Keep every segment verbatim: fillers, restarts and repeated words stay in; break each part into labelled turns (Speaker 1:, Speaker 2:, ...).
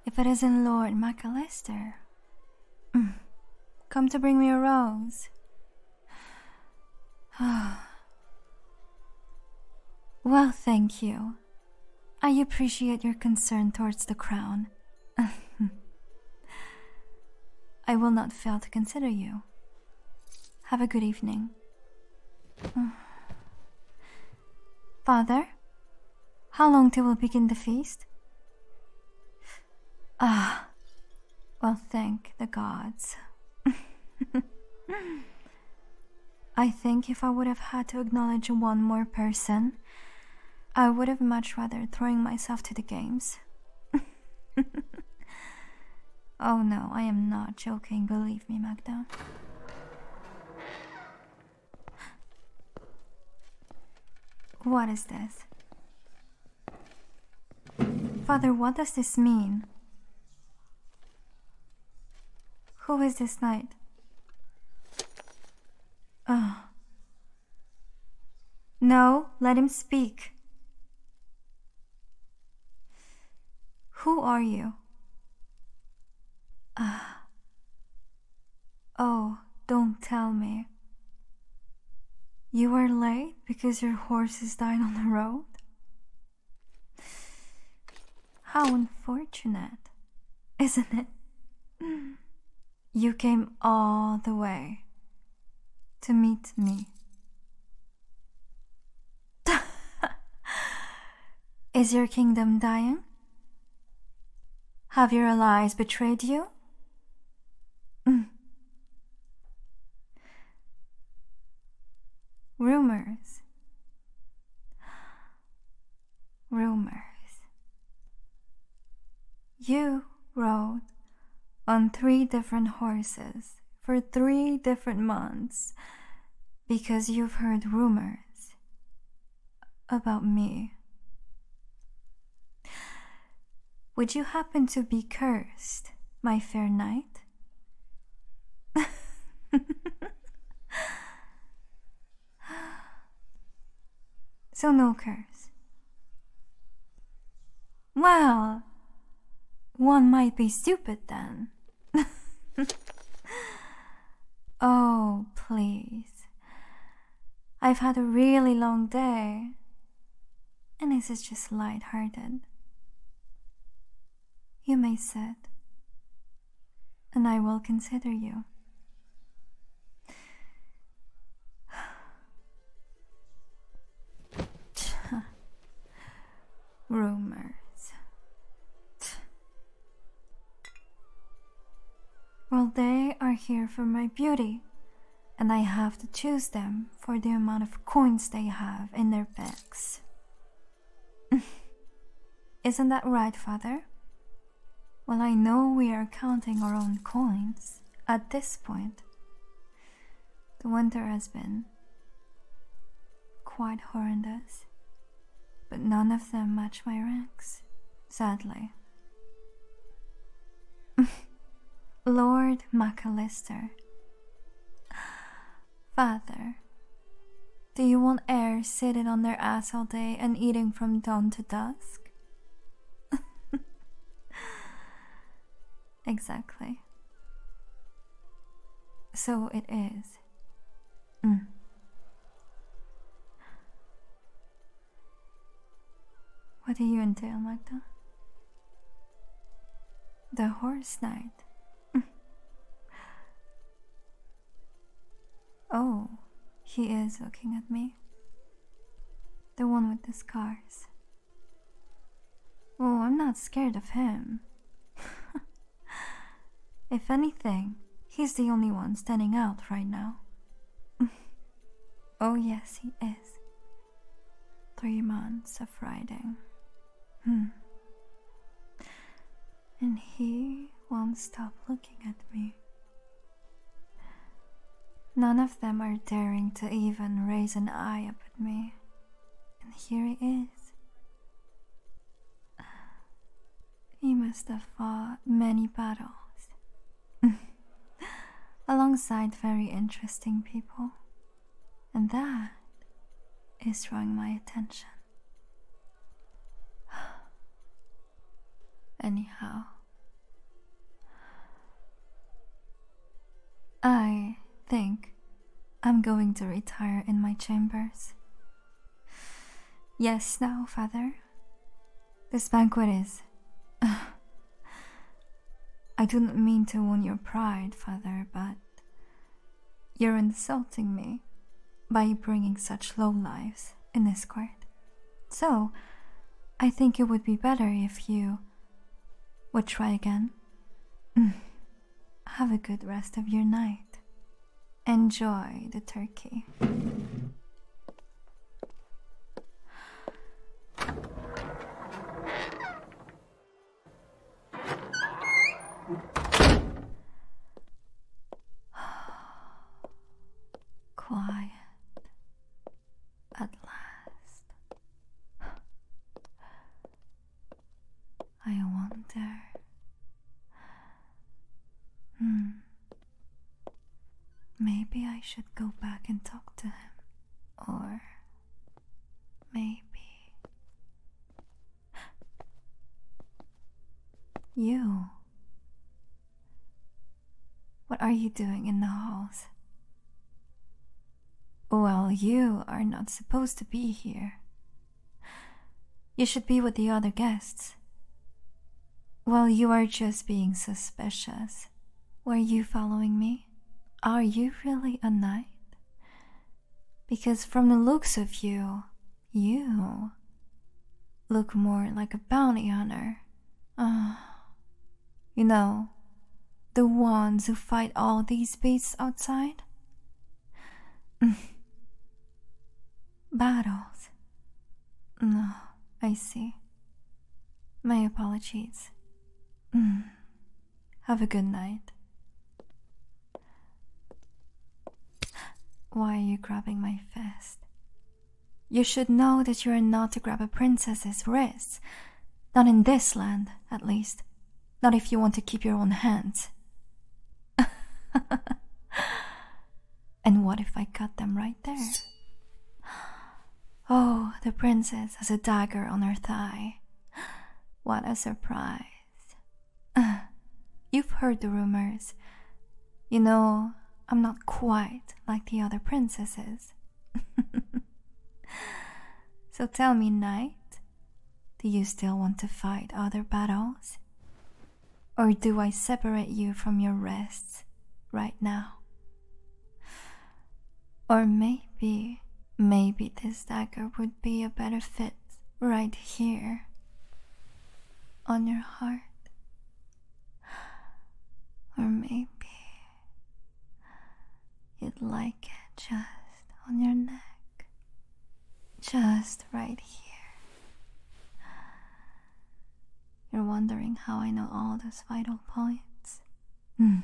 Speaker 1: If it isn't Lord McAllister, come to bring me a rose. Well, thank you. I appreciate your concern towards the crown. I will not fail to consider you. Have a good evening. Father, how long till we begin the feast? Ah, well, thank the gods. I think if I would have had to acknowledge one more person, I would have much rather throwing myself to the games. Oh no, I am not joking, believe me, Magda. What is this? Father, what does this mean? Who is this knight? Oh. No, let him speak. Who are you? Ah. Oh, don't tell me. You were late because your horses died on the road? How unfortunate, isn't it? You came all the way to meet me. Is your kingdom dying? Have your allies betrayed you? Mm. Rumors. Rumors. You rode on three different horses for three different months because you've heard rumors about me. Would you happen to be cursed, my fair knight? So no curse. Well, one might be stupid then. Oh, please. I've had a really long day, and this is just light-hearted. You may sit, and I will consider you. Rumors. Well, they are here for my beauty, and I have to choose them for the amount of coins they have in their bags. Isn't that right, Father? Well, I know we are counting our own coins at this point. The winter has been quite horrendous, but none of them match my ranks, sadly. Lord McAllister. Father, do you want heirs sitting on their ass all day and eating from dawn to dusk? Exactly. So it is. Mm. What do you entail, Magda? The horse knight. Oh, he is looking at me. The one with the scars. Oh, I'm not scared of him. If anything, he's the only one standing out right now. Oh yes, he is. Three months of riding. Hmm. And he won't stop looking at me. None of them are daring to even raise an eye up at me. And here he is. He must have fought many battles. Alongside very interesting people. And that is drawing my attention. Anyhow, think I'm going to retire in my chambers. Yes, now, Father. This banquet is... I do not mean to wound your pride, Father, but you're insulting me by bringing such low lives in this court. So, I think it would be better if you would try again. Have a good rest of your night. Enjoy the turkey. Quiet at last. I wonder. Hmm. Maybe I should go back and talk to him. Or maybe. You. What are you doing in the halls? Well, you are not supposed to be here. You should be with the other guests. Well, you are just being suspicious. Were you following me? Are you really a knight? Because from the looks of you, you look more like a bounty hunter. Uh, you know, the ones who fight all these beasts outside? Battles. No, I see. My apologies. Have a good night. Why are you grabbing my fist? You should know that you are not to grab a princess's wrists. Not in this land, at least. Not if you want to keep your own hands. And what if I cut them right there? Oh, the princess has a dagger on her thigh. What a surprise. You've heard the rumors. You know, I'm not quite like the other princesses. So tell me, knight, do you still want to fight other battles? Or do I separate you from your wrists right now? Or maybe, maybe this dagger would be a better fit right here, on your heart. Or maybe you'd like it just on your neck, just right here. You're wondering how I know all those vital points? Hmm.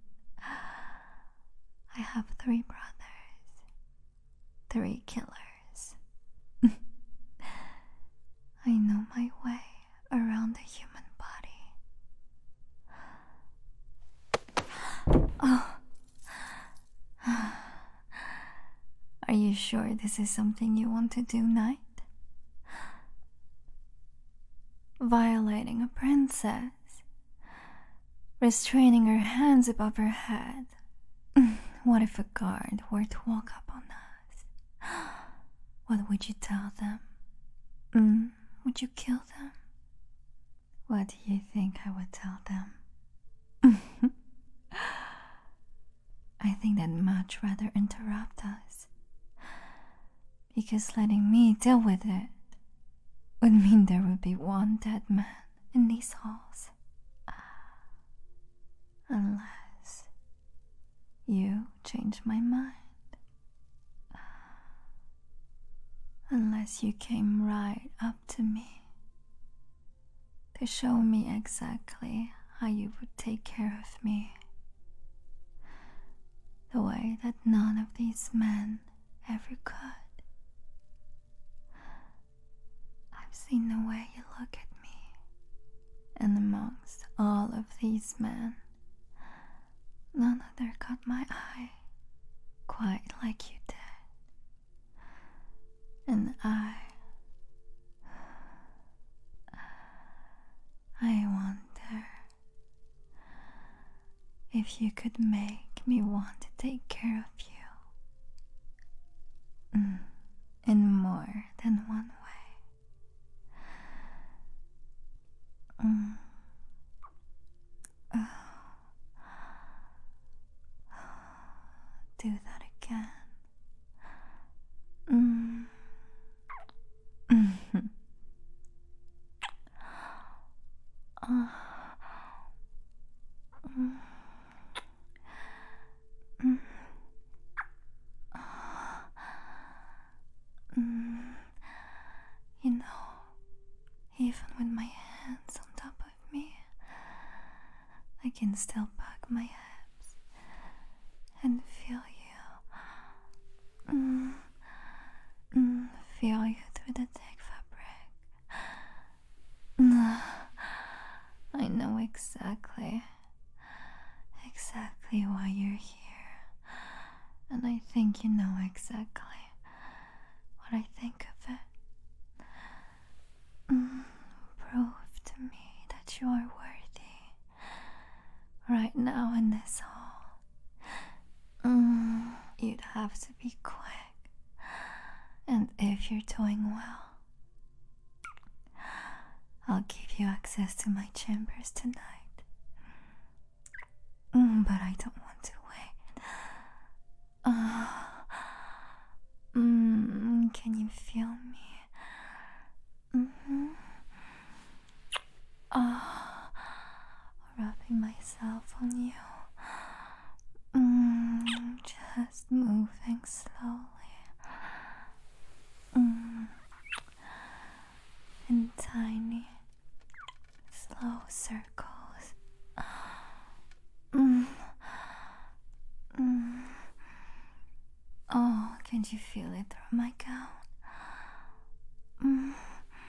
Speaker 1: I have three brothers. Three killers. I know my way around the human body. Oh. Are you sure this is something you want to do, knight? Violating a princess. Restraining her hands above her head. What if a guard were to walk up on us? What would you tell them? Mm, would you kill them? What do you think I would tell them? I think they'd much rather interrupt us. Because letting me deal with it would mean there would be one dead man in these halls. Unless you change my mind. Unless you came right up to me to show me exactly how you would take care of me. The way that none of these men ever could. I've seen the way you look at me, and amongst all of these men, none other caught my eye quite like you did. And I, I wonder if you could make make me want to take care of you. Mm, in more than one way. Mm. Oh. Do that again. Mm. Mm-hmm. Uh. Mm. Mm. Mm. You know, even with my hands on top of me, I can still back my hips and feel you. Mm. Mm. Feel you through the thick fabric. Mm. I know exactly, exactly why you're here, and I think you know exactly what I think of it. Mm. Prove to me that you are worthy right now in this hall. Mm. You'd have to be quick, and if you're doing well, I'll give you access to my chambers tonight. Mm, but I don't want to wait. Uh, mm, can you feel me? Mm-hmm. Uh, rubbing myself on you. Mm, just moving slowly. Mm, in tiny, slow circles. Mm. Mm. Oh, can you feel it through my gown? Mm.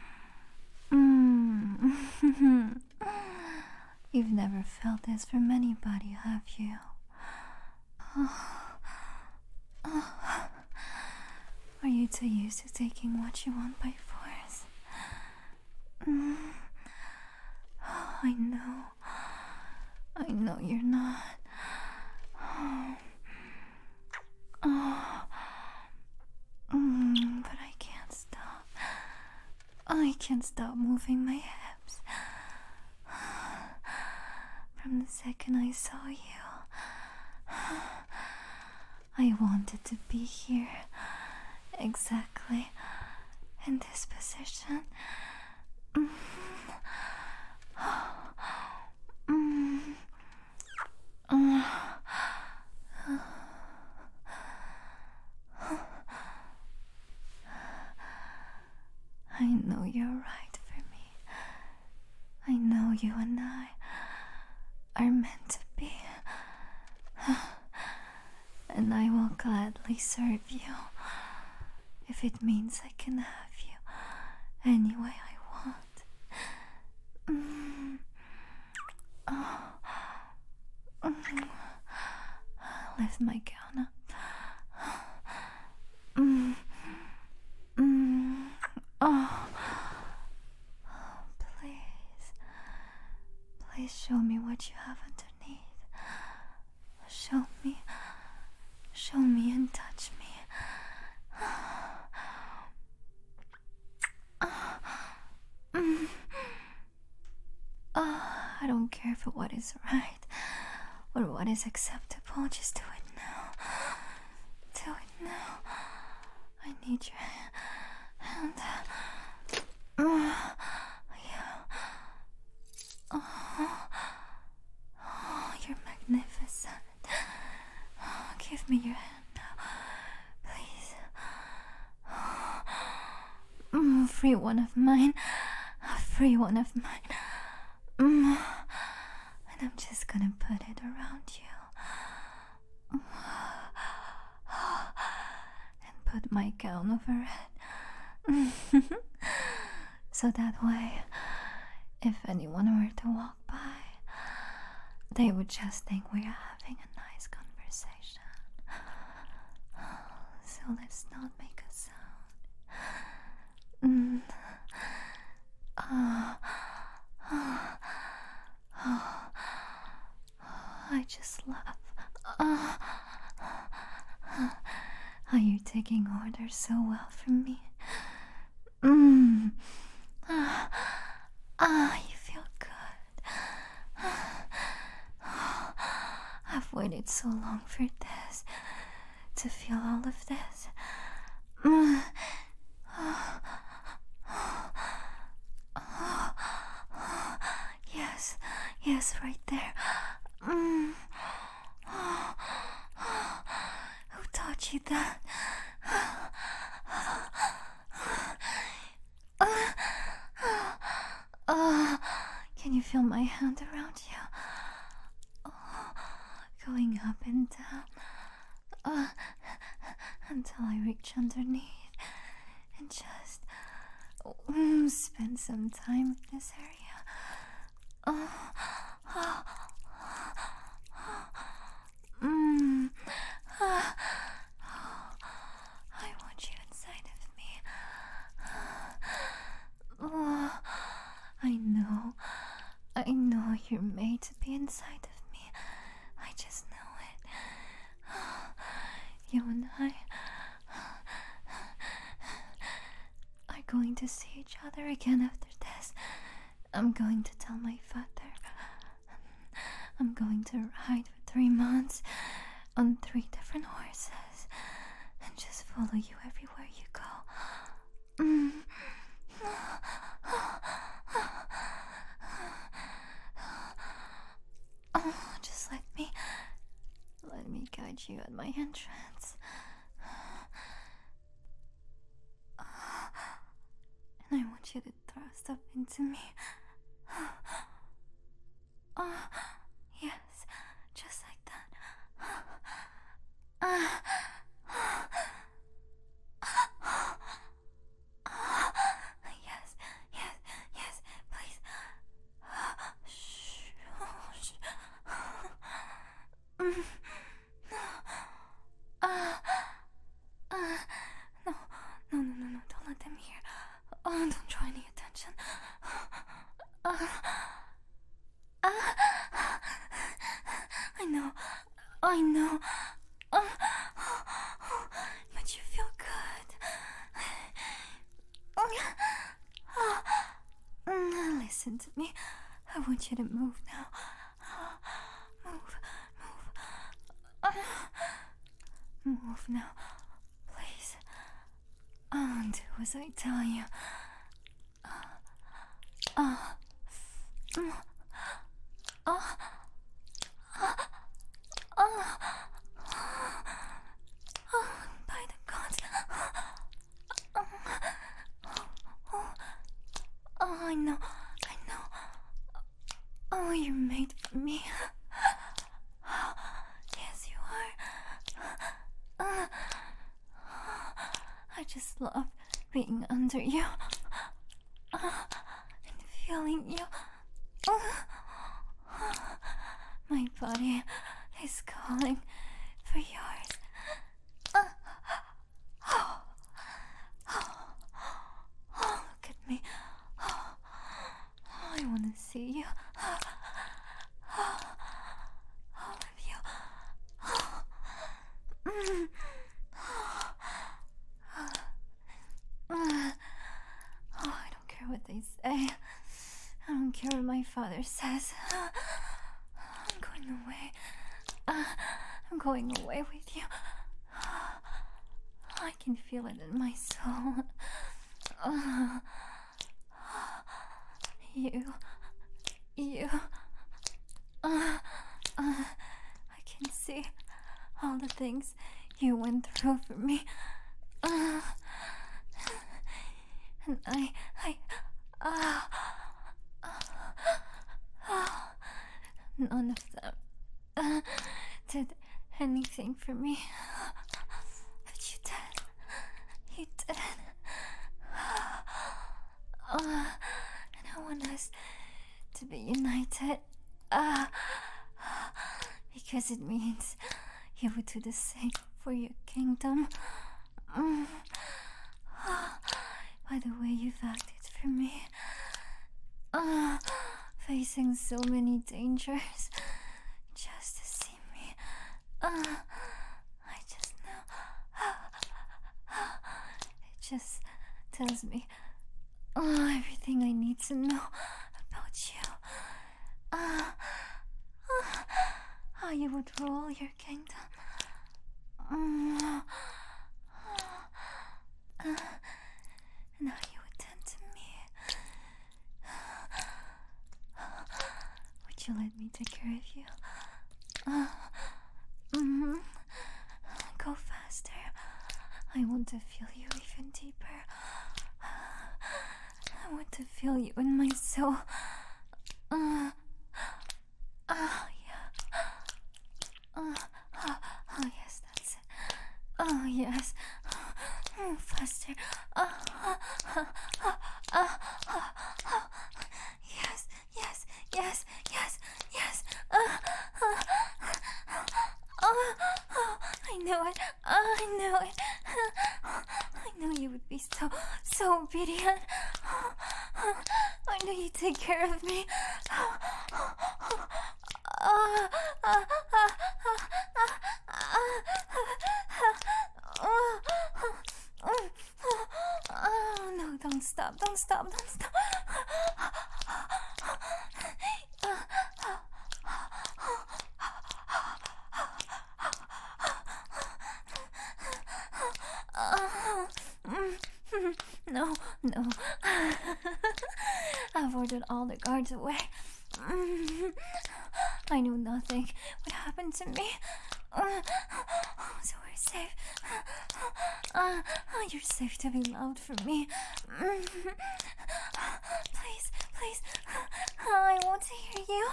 Speaker 1: Mm. You've never felt this from anybody, have you? Oh. Oh. Are you too used to taking what you want by force? Mm. Oh, I know. I know you're not. Oh. Oh. Mm, but I can't stop. I can't stop moving my hips. From the second I saw you, I wanted to be here, exactly in this position. Mm. Mm. Mm. I know you're right for me. I know you and I are meant to be. And I will gladly serve you if it means I can have you any way I want. Mm. Oh. Mm. Lift my gown up. Mm. Mm. Oh. Oh, please. Please show me what you have underneath. Show me. Show me and touch me. Mm. Oh, I don't care for what is right or what is acceptable. Just do it now. Do it now. I need your hand. Oh, yeah. Oh, oh, you're magnificent. Oh, give me your hand now, please. Oh, mm, free one of mine. Free one of mine. Mm. And I'm just gonna put it around you. And put my gown over it. So that way, if anyone were to walk by, they would just think we're having a nice conversation. So let's not make a sound. Mm. Uh, uh, uh, I just love Uh, are you taking orders so well from me? Mmm. Ah, ah, you feel good. I've waited so long for this, to feel all of this. Mm. Yes, yes, right there. Mm. Who taught you that? Uh, can you feel my hand around you? Oh, going up and down uh, until I reach underneath and just um, spend some time in this area. Oh, oh, mm, uh, oh, I want you inside of me. Oh, I know, I know you're made to be inside of me. I just know it. You and I are going to see each other again after this. I'm going to tell my father. I'm going to ride for three months on three different horses and just follow you everywhere you go. Mm. Oh, just let me, let me guide you at my entrance. And I want you to thrust up into me. Oh, yes, just like that. Uh, yes, yes, yes, please. Shh, shh. Mm. Uh, uh, no, no, no, no, no, don't let them hear. Oh, don't draw any attention. Uh, uh, I know, I know. Uh, but you feel good. Uh, listen to me. I want you to move now. Move, move. Uh, move now, please. Uh, do as I tell you. Uh, uh, uh, uh, uh, uh, by the gods. Uh, oh, oh, I know, I know. Oh, you're made for me. Yes, you are. Uh, I just love being under you. Uh, and feeling you. Uh, my body is calling for yours. Uh, oh, oh, oh, look at me. Oh, I want to see you. Oh, all of you. Oh, mm, oh, uh, oh, I don't care what they say. I don't care what my father says. I'm going away. Uh, I'm going away with you. I can feel it in my soul. Uh, you, you. Uh, uh, I can see all the things you went through for me. Uh, and I, I, ah. Uh, uh, none of them uh, did anything for me, but you did. You did. Uh, and I want us to be united. Uh, because it means you would do the same for your kingdom. Mm. By the way you've acted for me. Uh, facing so many dangers just to see me. Uh, know about you. Uh, uh, how you would rule your kingdom. Uh, uh, and how you would tend to me. Would you let me take care of you? Uh, mm-hmm. Go faster. I want to feel you even deeper. I want to feel you in my soul. Uh, uh, yeah. Uh, uh, oh, yes, that's it. Oh, yes. Uh, faster. Uh, uh, uh, uh, uh, uh, uh. Yes, yes, yes, yes, yes. Uh, uh, uh, uh, I know it. I know it. I know you would be so, so obedient. I know you'd take care of me. Oh, no, don't stop, don't stop, don't stop. No, no. I've ordered all the guards away. I knew nothing would happen to me. So we're safe. Uh, you're safe to be loved for me. Please, please. I want to hear you.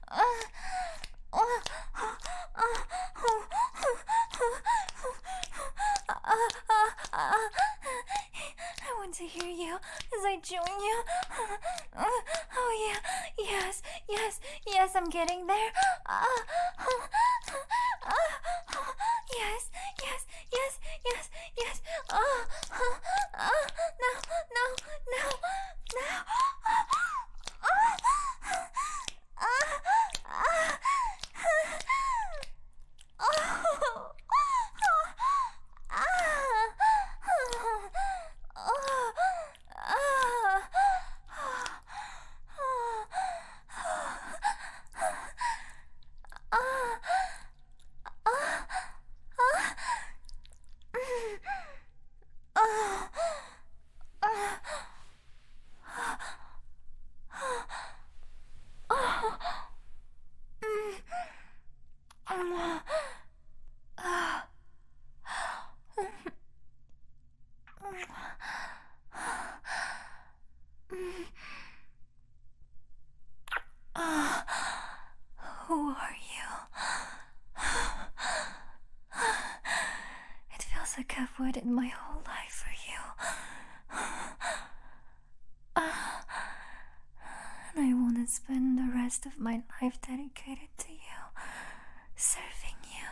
Speaker 1: I want to hear you as I join you. Oh yeah, yes, yes, yes, I'm getting there. Yes, yes, yes, yes, yes. Oh, no, no, no, no. Who are you? It feels like I've waited my whole life for you. And I want to spend the rest of my life dedicated to you, serving you.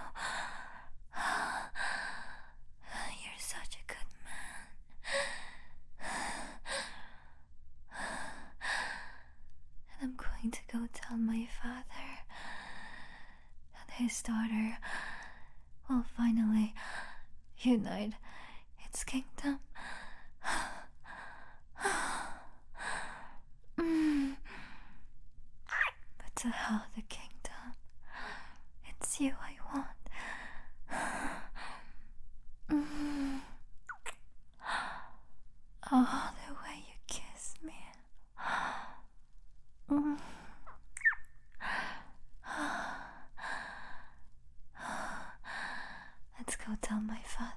Speaker 1: You're such a good man. And I'm going to go tell my father that his daughter will finally unite its kingdom. Mm. But to hell the kingdom. It's you I want. Mm. Oh, the way you kiss me. Mm. Let's go tell my father.